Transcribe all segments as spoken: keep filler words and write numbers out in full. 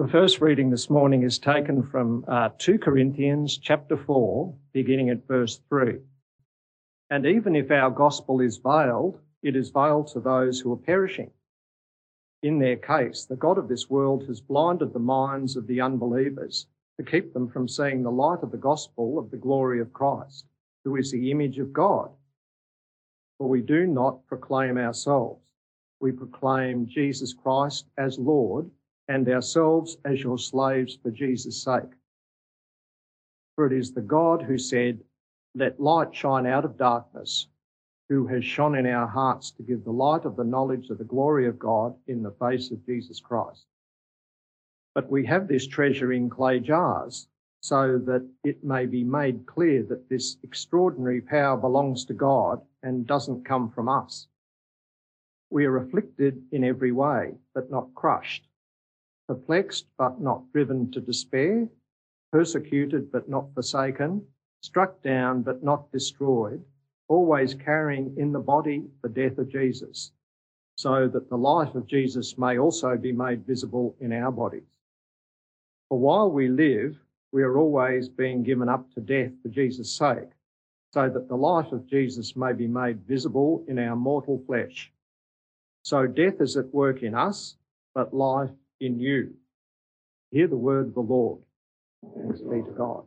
The first reading this morning is taken from uh, two Corinthians chapter four, beginning at verse three. And even if our gospel is veiled, it is veiled to those who are perishing. In their case, the God of this world has blinded the minds of the unbelievers to keep them from seeing the light of the gospel of the glory of Christ, who is the image of God. For we do not proclaim ourselves. We proclaim Jesus Christ as Lord, and ourselves as your slaves for Jesus' sake. For it is the God who said, "Let light shine out of darkness," who has shone in our hearts to give the light of the knowledge of the glory of God in the face of Jesus Christ. But we have this treasure in clay jars, so that it may be made clear that this extraordinary power belongs to God and doesn't come from us. We are afflicted in every way, but not crushed, perplexed but not driven to despair, persecuted but not forsaken, struck down but not destroyed, always carrying in the body the death of Jesus, so that the life of Jesus may also be made visible in our bodies. For while we live, we are always being given up to death for Jesus' sake, so that the life of Jesus may be made visible in our mortal flesh. So death is at work in us, but life in you. Hear the word of the Lord. Thanks be to God.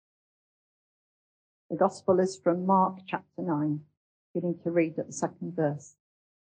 The Gospel is from Mark chapter nine, beginning to read at the second verse.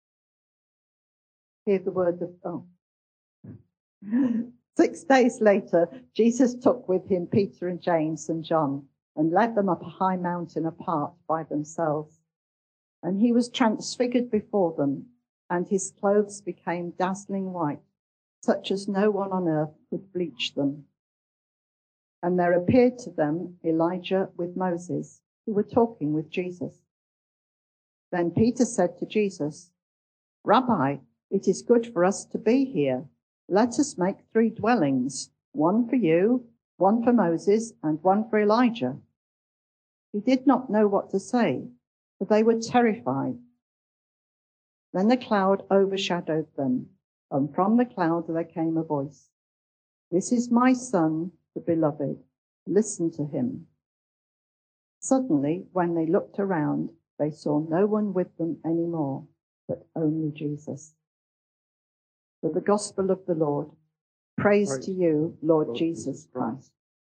Hear the word of God. Oh. Six days later, Jesus took with him Peter and James and John and led them up a high mountain apart by themselves. And he was transfigured before them, and his clothes became dazzling white, such as no one on earth could bleach them. And there appeared to them Elijah with Moses, who were talking with Jesus. Then Peter said to Jesus, "Rabbi, it is good for us to be here. Let us make three dwellings, one for you, one for Moses, and one for Elijah." He did not know what to say, for they were terrified. Then the cloud overshadowed them, and from the cloud there came a voice, "This is my Son, the beloved. Listen to him." Suddenly, when they looked around, they saw no one with them anymore, but only Jesus. For the gospel of the Lord. Praise, Praise to you, Lord, Lord Jesus Christ.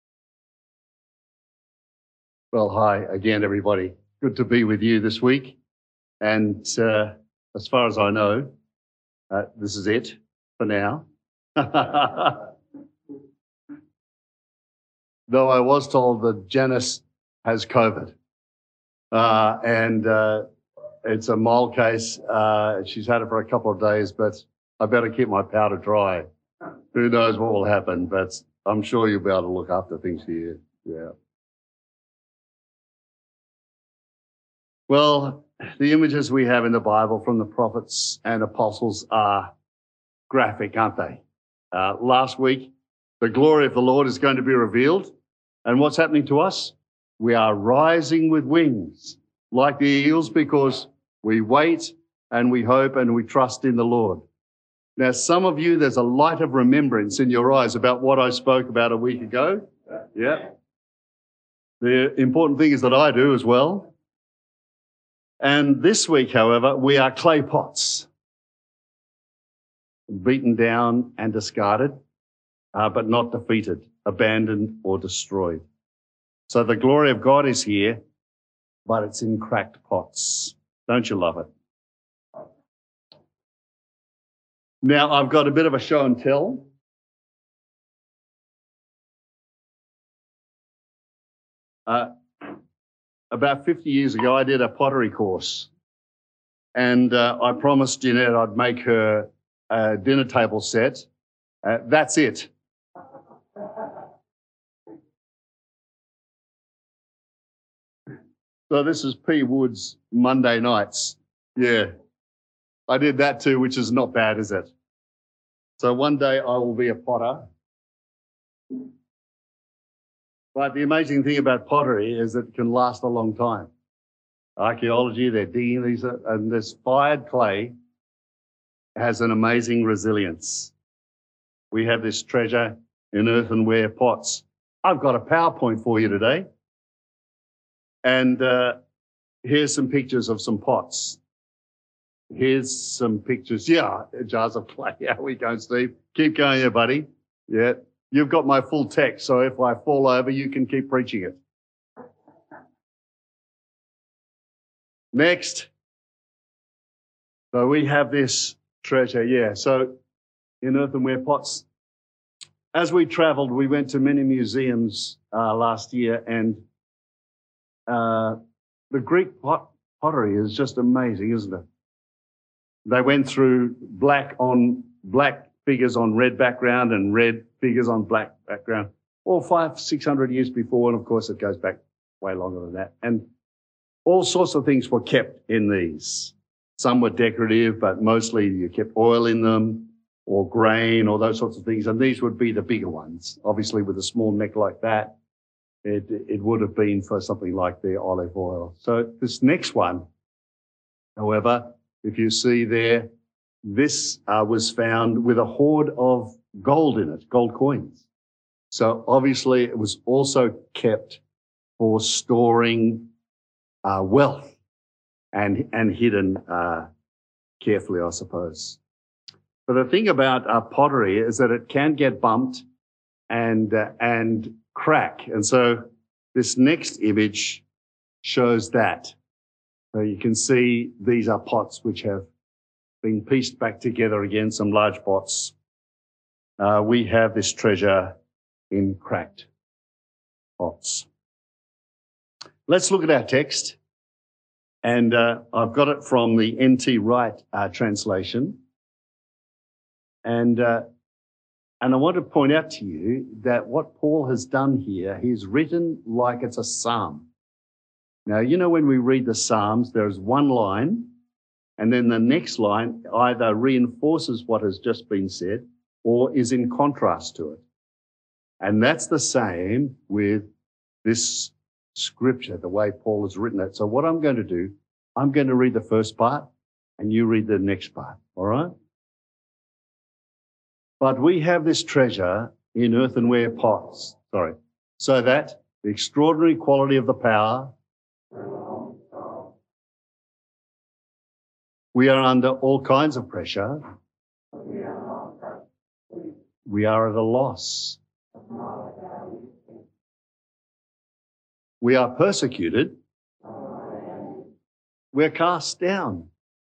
Well, hi again, everybody. Good to be with you this week. And uh, as far as I know, uh, this is it for now. Though I was told that Janice has COVID. Uh, and uh, it's a mild case. Uh, she's had it for a couple of days, but I better keep my powder dry. Who knows what will happen, but I'm sure you'll be able to look after things here. Yeah. Well, the images we have in the Bible from the prophets and apostles are graphic, aren't they? Uh, last week, the glory of the Lord is going to be revealed. And what's happening to us? We are rising with wings like the eagles because we wait and we hope and we trust in the Lord. Now, some of you, there's a light of remembrance in your eyes about what I spoke about a week ago. Yeah. The important thing is that I do as well. And this week, however, we are clay pots, beaten down and discarded, uh, but not defeated, abandoned or destroyed. So the glory of God is here, but it's in cracked pots. Don't you love it? Now, I've got a bit of a show and tell. Uh, about fifty years ago, I did a pottery course. And uh, I promised Jeanette I'd make her a dinner table set. Uh, that's it. So this is P. Wood's Monday nights. Yeah. I did that too, which is not bad, is it? So one day I will be a potter. But the amazing thing about pottery is that it can last a long time. Archaeology, they're digging these, and this fired clay has an amazing resilience. We have this treasure in earthenware pots. I've got a PowerPoint for you today. And uh, here's some pictures of some pots. Here's some pictures. Yeah, jars of clay. How we going, Steve? Keep going there, buddy. Yeah. You've got my full text, so if I fall over, you can keep preaching it. Next. So we have this treasure, yeah. So in earthenware pots. As we travelled, we went to many museums uh, last year, and uh, the Greek pot pottery is just amazing, isn't it? They went through black on black figures on red background and red figures on black background, all five, six hundred years before, and of course it goes back way longer than that. And all sorts of things were kept in these. Some were decorative, but mostly you kept oil in them, or grain, or those sorts of things. And these would be the bigger ones. Obviously, with a small neck like that, it, it would have been for something like the olive oil. So this next one, however, if you see there, this uh, was found with a hoard of gold in it, gold coins. So obviously, it was also kept for storing uh, wealth and, and hidden uh, carefully, I suppose. But the thing about uh, pottery is that it can get bumped and uh, and crack. And so this next image shows that. So you can see these are pots which have been pieced back together again, some large pots. Uh, we have this treasure in cracked pots. Let's look at our text. And uh, I've got it from the N T Wright uh, translation. And uh, and I want to point out to you that what Paul has done here, he's written like it's a psalm. Now, you know, when we read the Psalms, there's one line, and then the next line either reinforces what has just been said or is in contrast to it. And that's the same with this scripture, the way Paul has written it. So what I'm going to do, I'm going to read the first part, and you read the next part, all right? But we have this treasure in earthenware pots, sorry, so that the extraordinary quality of the power, we are under all kinds of pressure. We are at a loss. We are persecuted. We're cast down.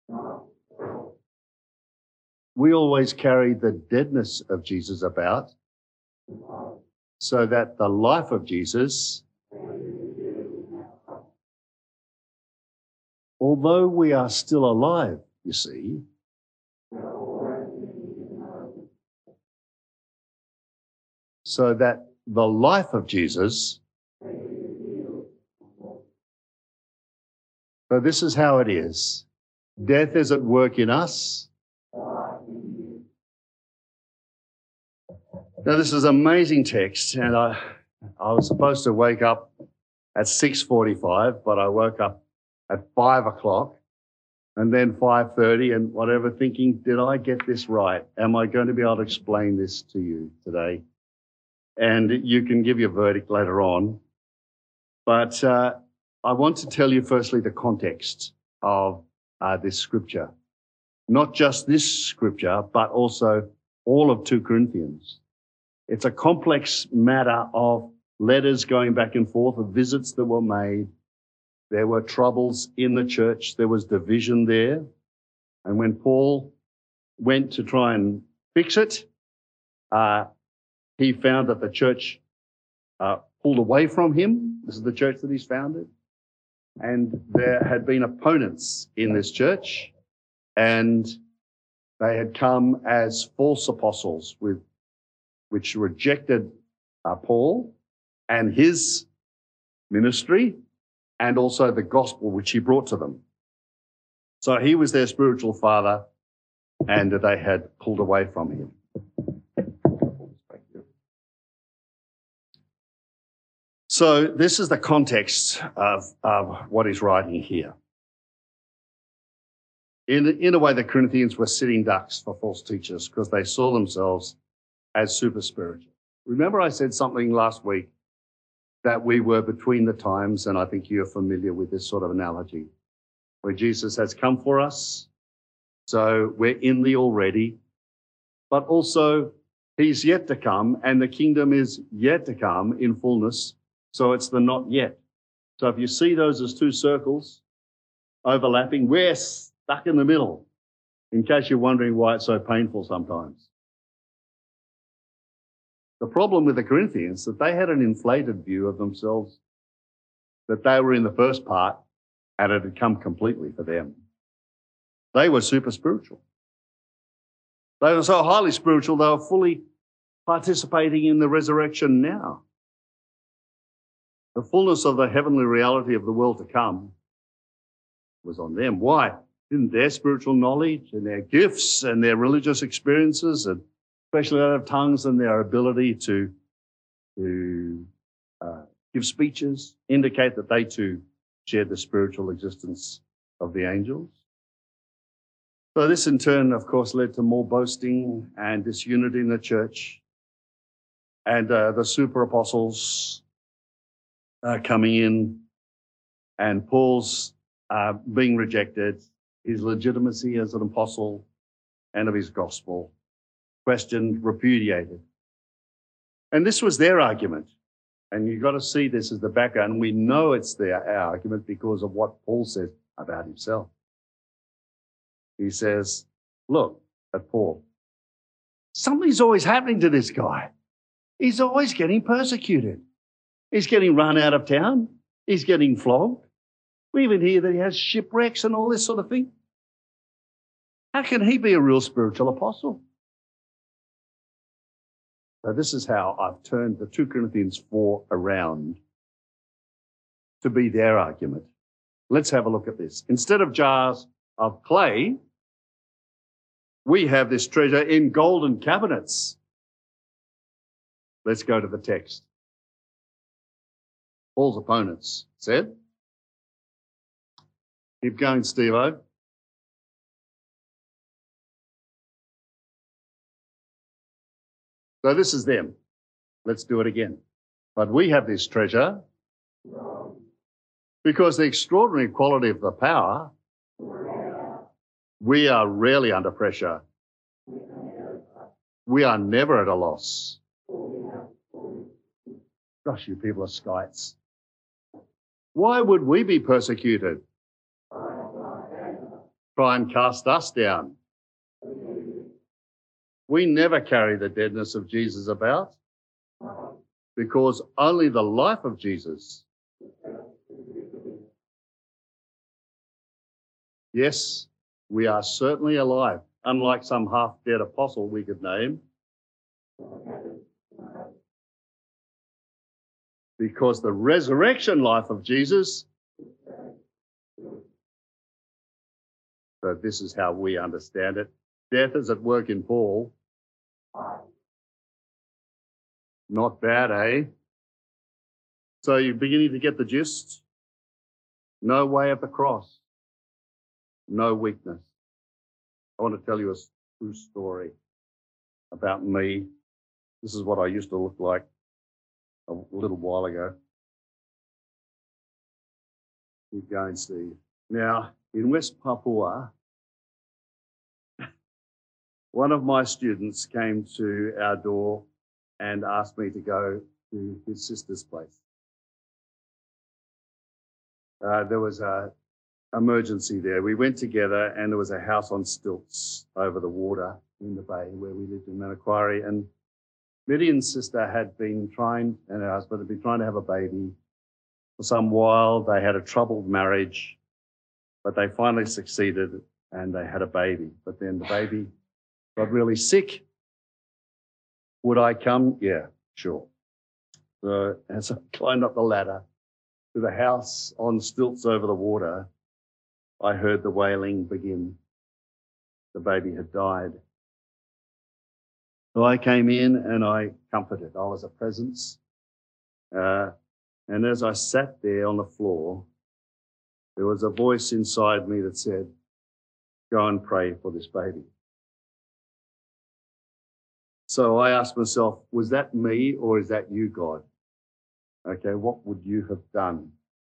We always carry the deadness of Jesus about so that the life of Jesus, although we are still alive, you see, so that the life of Jesus, so this is how it is. Death is at work in us. Now, this is an amazing text, and I, I was supposed to wake up at six forty-five, but I woke up at five o'clock and then five thirty and whatever, thinking, did I get this right? Am I going to be able to explain this to you today? And you can give your verdict later on. But uh, I want to tell you firstly the context of uh, this scripture. Not just this scripture, but also all of Second Corinthians. It's a complex matter of letters going back and forth, of visits that were made. There were troubles in the church. There was division there. And when Paul went to try and fix it, uh, he found that the church uh, pulled away from him. This is the church that he's founded. And there had been opponents in this church, and they had come as false apostles with which rejected uh, Paul and his ministry and also the gospel which he brought to them. So he was their spiritual father, and they had pulled away from him. So this is the context of, of what he's writing here. In, in a way, the Corinthians were sitting ducks for false teachers because they saw themselves as super spiritual. Remember I said something last week that we were between the times, and I think you're familiar with this sort of analogy, where Jesus has come for us, so we're in the already, but also he's yet to come, and the kingdom is yet to come in fullness, so it's the not yet. So if you see those as two circles overlapping, we're stuck in the middle, in case you're wondering why it's so painful sometimes. The problem with the Corinthians, that they had an inflated view of themselves, that they were in the first part and it had come completely for them. They were super spiritual. They were so highly spiritual, they were fully participating in the resurrection now. The fullness of the heavenly reality of the world to come was on them. Why? Didn't their spiritual knowledge and their gifts and their religious experiences, and especially that of tongues and their ability to, to uh, give speeches, indicate that they too shared the spiritual existence of the angels? So this in turn, of course, led to more boasting and disunity in the church, and uh, the super apostles uh, coming in, and Paul's uh, being rejected, his legitimacy as an apostle and of his gospel questioned, repudiated. And this was their argument. And you've got to see this as the background. We know it's their our argument because of what Paul said about himself. He says, look at Paul. Something's always happening to this guy. He's always getting persecuted. He's getting run out of town. He's getting flogged. We even hear that he has shipwrecks and all this sort of thing. How can he be a real spiritual apostle? So this is how I've turned the two Corinthians four around to be their argument. Let's have a look at this. Instead of jars of clay, we have this treasure in golden cabinets. Let's go to the text. Paul's opponents said, keep going, Steve-O. So this is them. Let's do it again. But we have this treasure because the extraordinary quality of the power, we are rarely under pressure. We are never at a loss. Gosh, you people are skites. Why would we be persecuted? Try and cast us down. We never carry the deadness of Jesus about because only the life of Jesus. Yes, we are certainly alive, unlike some half-dead apostle we could name, because the resurrection life of Jesus, so this is how we understand it. Death is at work in Paul. Not bad, eh? So you're beginning to get the gist? No way of the cross. No weakness. I want to tell you a true story about me. This is what I used to look like a little while ago. Keep going, Steve. Now, in West Papua, one of my students came to our door and asked me to go to his sister's place. Uh, there was an emergency there. We went together and there was a house on stilts over the water in the bay where we lived in Manakwari. And Midian's sister had been trying, and her husband had been trying to have a baby for some while. They had a troubled marriage, but they finally succeeded and they had a baby. But then the baby got really sick. Would I come? Yeah, sure. So as I climbed up the ladder to the house on stilts over the water, I heard the wailing begin. The baby had died. So I came in and I comforted. I was a presence. Uh, and as I sat there on the floor, there was a voice inside me that said, go and pray for this baby. So I asked myself, was that me or is that you, God? Okay, what would you have done?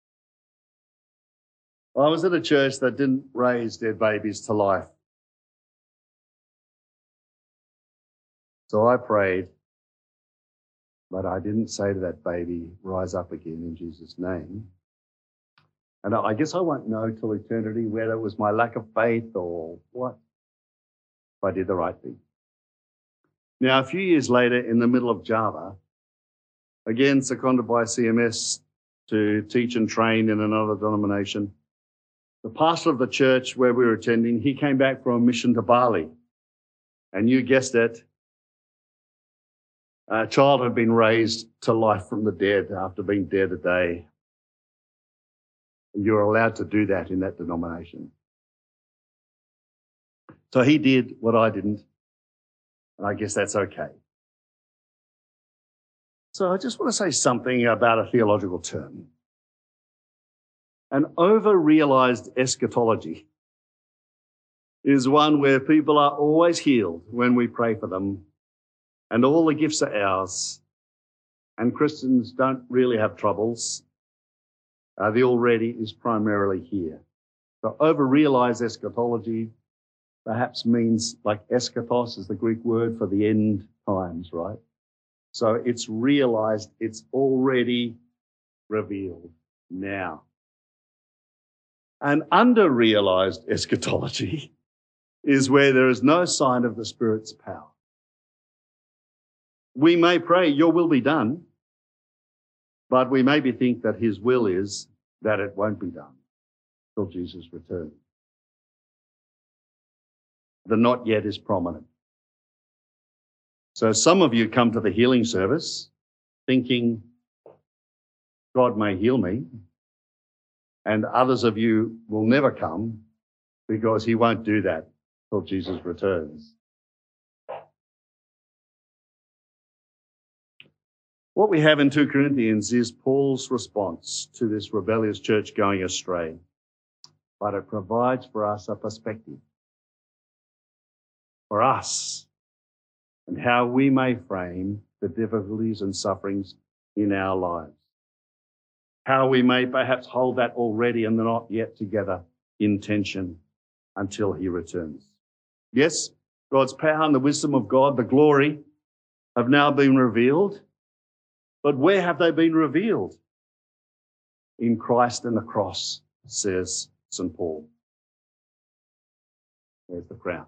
I was at a church that didn't raise dead babies to life. So I prayed, but I didn't say to that baby, rise up again in Jesus' name. And I guess I won't know till eternity whether it was my lack of faith or what. But I did the right thing. Now, a few years later, in the middle of Java, again seconded by C M S to teach and train in another denomination, the pastor of the church where we were attending, he came back from a mission to Bali. And you guessed it, a child had been raised to life from the dead after being dead a day. You're allowed to do that in that denomination. So he did what I didn't, and I guess that's okay. So I just want to say something about a theological term. An over-realized eschatology is one where people are always healed when we pray for them, and all the gifts are ours, and Christians don't really have troubles. Uh, the already is primarily here. So over-realized eschatology perhaps means, like eschatos is the Greek word for the end times, right? So it's realized, it's already revealed now. An under-realized eschatology is where there is no sign of the Spirit's power. We may pray, your will be done, but we maybe think that his will is that it won't be done till Jesus returns. The not yet is prominent. So some of you come to the healing service thinking God may heal me, and others of you will never come because he won't do that till Jesus returns. What we have in Second Corinthians is Paul's response to this rebellious church going astray, but it provides for us a perspective for us and how we may frame the difficulties and sufferings in our lives, how we may perhaps hold that already and not yet together in tension until he returns. Yes, God's power and the wisdom of God, the glory, have now been revealed. But where have they been revealed? In Christ and the cross, says Saint Paul. There's the crown.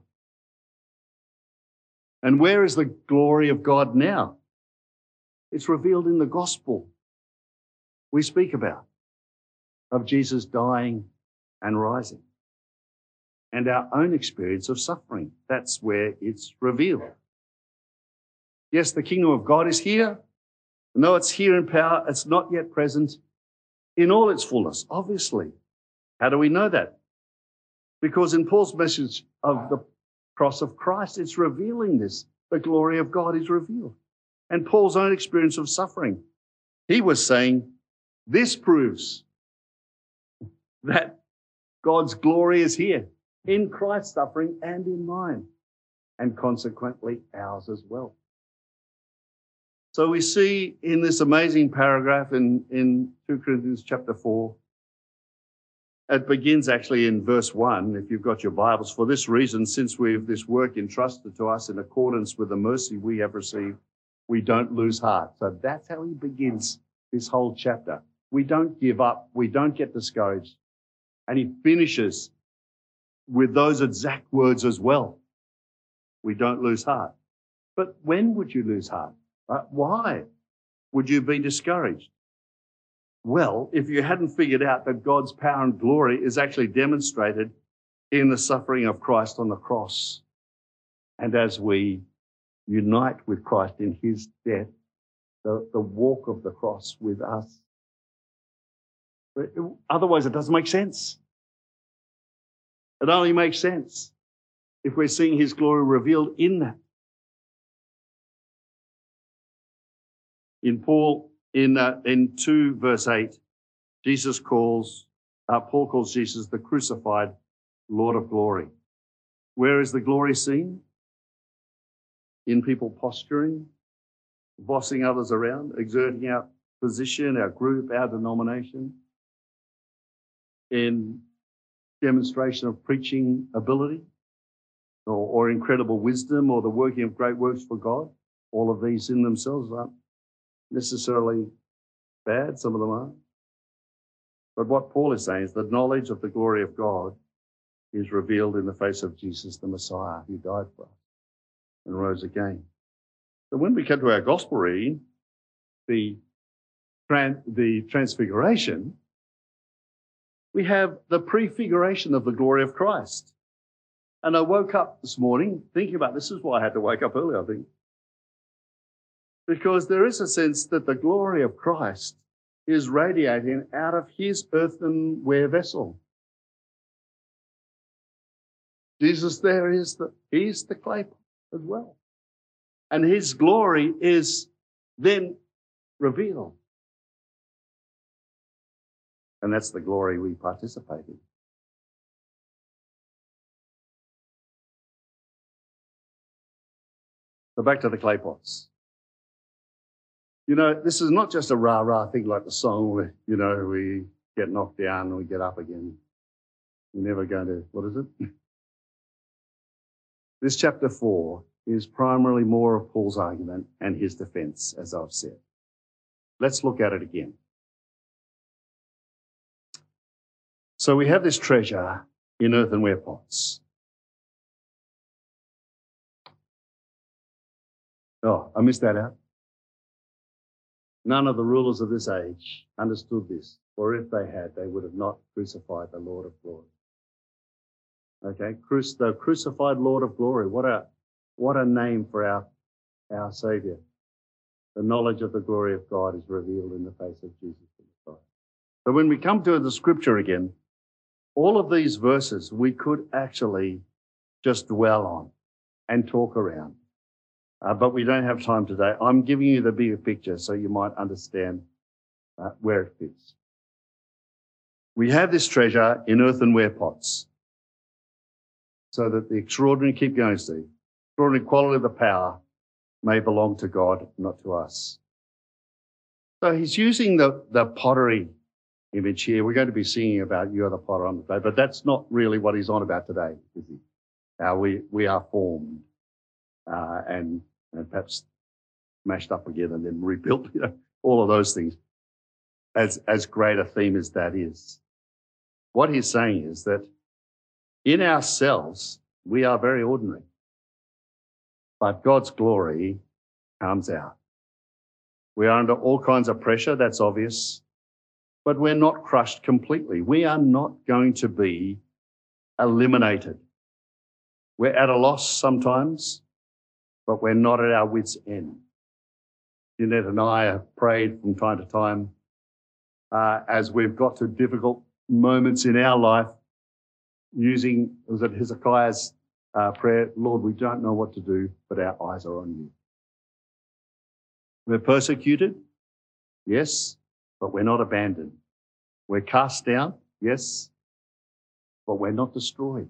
And where is the glory of God now? It's revealed in the gospel we speak about, of Jesus dying and rising, and our own experience of suffering. That's where it's revealed. Yes, the kingdom of God is here. And though it's here in power, it's not yet present in all its fullness, obviously. How do we know that? Because in Paul's message of the cross of Christ, it's revealing this. The glory of God is revealed. And Paul's own experience of suffering. He was saying, this proves that God's glory is here in Christ's suffering and in mine, and consequently ours as well. So we see in this amazing paragraph in, in Second Corinthians chapter four, it begins actually in verse one, if you've got your Bibles. For this reason, since we have this work entrusted to us in accordance with the mercy we have received, we don't lose heart. So that's how he begins this whole chapter. We don't give up. We don't get discouraged. And he finishes with those exact words as well. We don't lose heart. But when would you lose heart? Uh, why would you be discouraged? Well, if you hadn't figured out that God's power and glory is actually demonstrated in the suffering of Christ on the cross. And as we unite with Christ in his death, the, the walk of the cross with us. Otherwise, it doesn't make sense. It only makes sense if we're seeing his glory revealed in that. In Paul, in uh, in two verse eight, Jesus calls, uh, Paul calls Jesus the crucified Lord of glory. Where is the glory seen? in people posturing, bossing others around, exerting our position, our group, our denomination, in demonstration of preaching ability or, or incredible wisdom or the working of great works for God. All of these in themselves aren't necessarily bad, some of them are. But what Paul is saying is the knowledge of the glory of God is revealed in the face of Jesus, the Messiah, who died for us and rose again. So when we come to our gospel reading, the, tran- the transfiguration, we have the prefiguration of the glory of Christ. And I woke up this morning thinking about this. This is why I had to wake up early, I think. Because there is a sense that the glory of Christ is radiating out of his earthenware vessel. Jesus there is the, he's the clay pot as well. And his glory is then revealed. And that's the glory we participate in. So back to the clay pots. You know, this is not just a rah-rah thing like the song where, you know, we get knocked down and we get up again. We're never going to, what is it? This chapter four is primarily more of Paul's argument and his defense, as I've said. Let's look at it again. So we have this treasure in earthenware pots. Oh, I missed that out. None of the rulers of this age understood this, for if they had, they would have not crucified the Lord of glory. Okay, Cru- the crucified Lord of glory. What a what a name for our, our Saviour. The knowledge of the glory of God is revealed in the face of Jesus the Messiah. So when we come to the scripture again, all of these verses we could actually just dwell on and talk around. Uh, but we don't have time today. I'm giving you the bigger picture so you might understand uh, where it fits. We have this treasure in earthenware pots so that the extraordinary, keep going, Steve, extraordinary quality of the power may belong to God, not to us. So he's using the, the pottery image here. We're going to be singing about you are the potter on the day, but that's not really what he's on about today, is he? How we, we are formed uh, and, and perhaps mashed up again and then rebuilt, you know, all of those things. As, as great a theme as that is. What he's saying is that in ourselves, we are very ordinary. But God's glory comes out. We are under all kinds of pressure, that's obvious. But we're not crushed completely. We are not going to be eliminated. We're at a loss sometimes, but we're not at our wits' end. Jeanette and I have prayed from time to time uh, as we've got to difficult moments in our life using, was it Hezekiah's uh, prayer, Lord, we don't know what to do, but our eyes are on you. We're persecuted, yes, but we're not abandoned. We're cast down, yes, but we're not destroyed.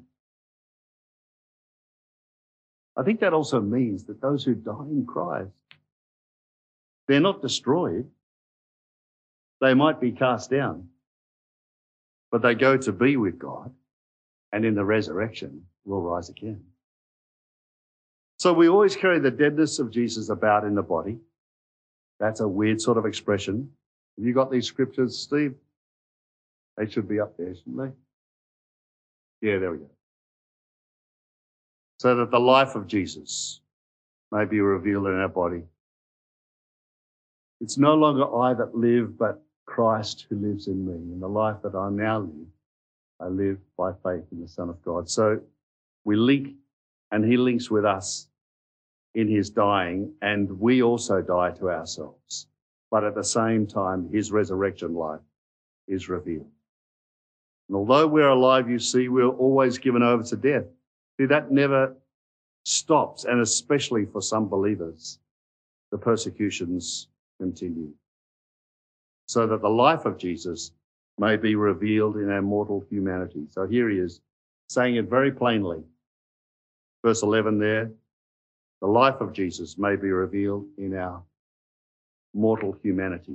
I think that also means that those who die in Christ, they're not destroyed. They might be cast down, but they go to be with God, and in the resurrection will rise again. So we always carry the deadness of Jesus about in the body. That's a weird sort of expression. Have you got these scriptures, Steve? They should be up there, shouldn't they? Yeah, there we go. So that the life of Jesus may be revealed in our body. It's no longer I that live, but Christ who lives in me. And the life that I now live, I live by faith in the Son of God. So we link, and he links with us in his dying, and we also die to ourselves. But at the same time, his resurrection life is revealed. And although we're alive, you see, we're always given over to death. See, that never stops, and especially for some believers, the persecutions continue. So that the life of Jesus may be revealed in our mortal humanity. So here he is, saying it very plainly. Verse eleven there, the life of Jesus may be revealed in our mortal humanity.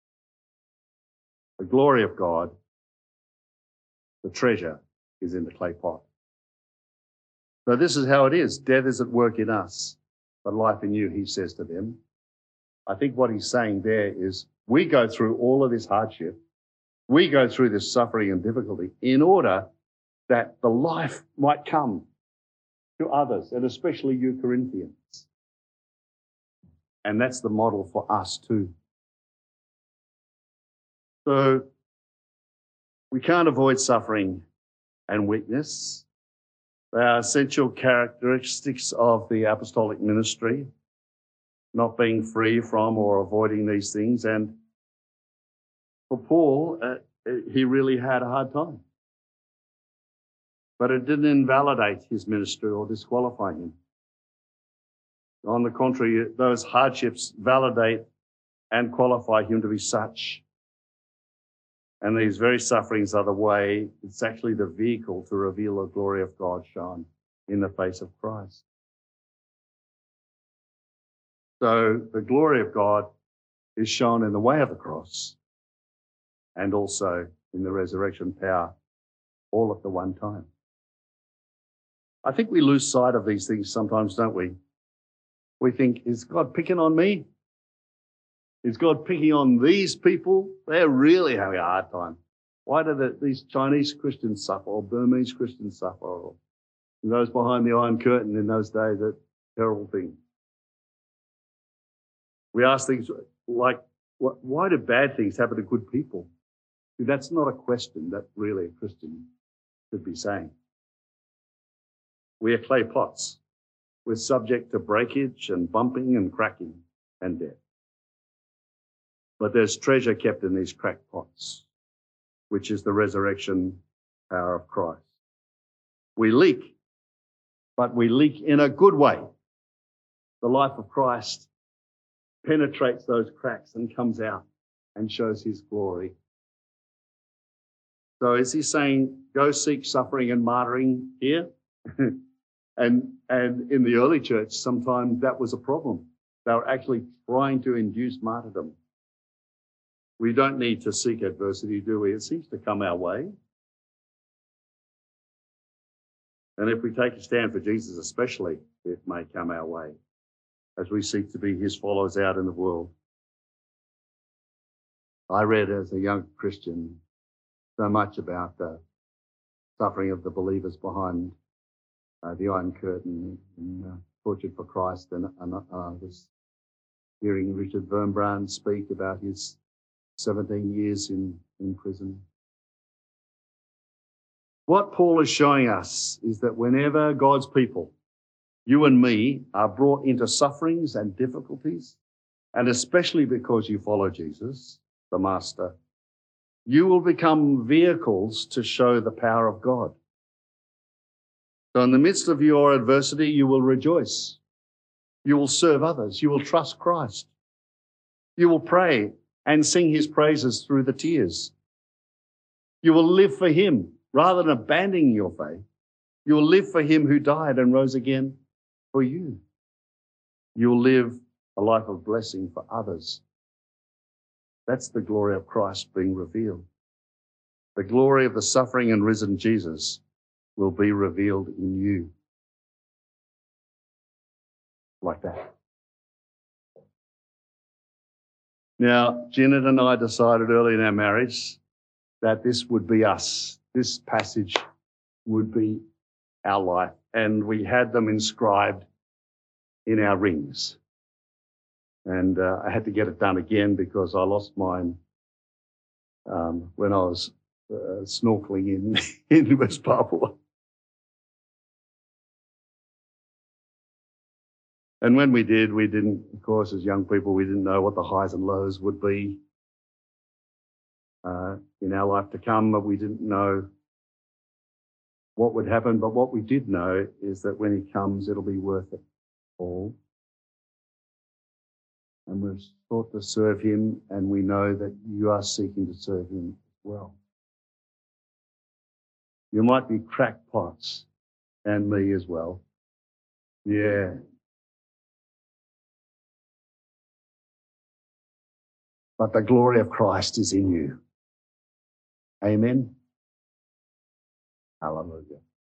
The glory of God, the treasure, is in the clay pot. So this is how it is. Death is at work in us, but life in you, he says to them. I think what he's saying there is we go through all of this hardship. We go through this suffering and difficulty in order that the life might come to others, and especially you Corinthians. And that's the model for us too. So we can't avoid suffering and weakness. They are essential characteristics of the apostolic ministry, not being free from or avoiding these things. And for Paul, uh, he really had a hard time. But it didn't invalidate his ministry or disqualify him. On the contrary, those hardships validate and qualify him to be such. And these very sufferings are the way, it's actually the vehicle to reveal the glory of God shown in the face of Christ. So the glory of God is shown in the way of the cross and also in the resurrection power, all at the one time. I think we lose sight of these things sometimes, don't we? We think, is God picking on me? Is God picking on these people? They're really having a hard time. Why do the, these Chinese Christians suffer, or Burmese Christians suffer, or those behind the Iron Curtain in those days, that terrible thing? We ask things like, why do bad things happen to good people? That's not a question that really a Christian should be saying. We are clay pots. We're subject to breakage and bumping and cracking and death. But there's treasure kept in these cracked pots, which is the resurrection power of Christ. We leak, but we leak in a good way. The life of Christ penetrates those cracks and comes out and shows his glory. So is he saying, go seek suffering and martyring here? and and in the early church, sometimes that was a problem. They were actually trying to induce martyrdom. We don't need to seek adversity, do we? It seems to come our way. And if we take a stand for Jesus especially, it may come our way as we seek to be his followers out in the world. I read as a young Christian so much about the suffering of the believers behind uh, the Iron Curtain and uh, Tortured for Christ, and, and uh, I was hearing Richard Wurmbrand speak about his seventeen years in, in prison. What Paul is showing us is that whenever God's people, you and me, are brought into sufferings and difficulties, and especially because you follow Jesus, the Master, you will become vehicles to show the power of God. So in the midst of your adversity, you will rejoice. You will serve others. You will trust Christ. You will pray and sing his praises through the tears. You will live for him rather than abandoning your faith. You will live for him who died and rose again for you. You will live a life of blessing for others. That's the glory of Christ being revealed. The glory of the suffering and risen Jesus will be revealed in you. Like that. Now, Janet and I decided early in our marriage that this would be us. This passage would be our life. And we had them inscribed in our rings. And uh, I had to get it done again because I lost mine um, when I was uh, snorkeling in, in West Papua. And when we did, we didn't, of course, as young people, we didn't know what the highs and lows would be uh, in our life to come, but we didn't know what would happen. But what we did know is that when he comes, it'll be worth it all. And we've sought to serve him, and we know that you are seeking to serve him as well. You might be crackpots, and me as well. Yeah. but the glory of Christ is in you. Amen. Hallelujah.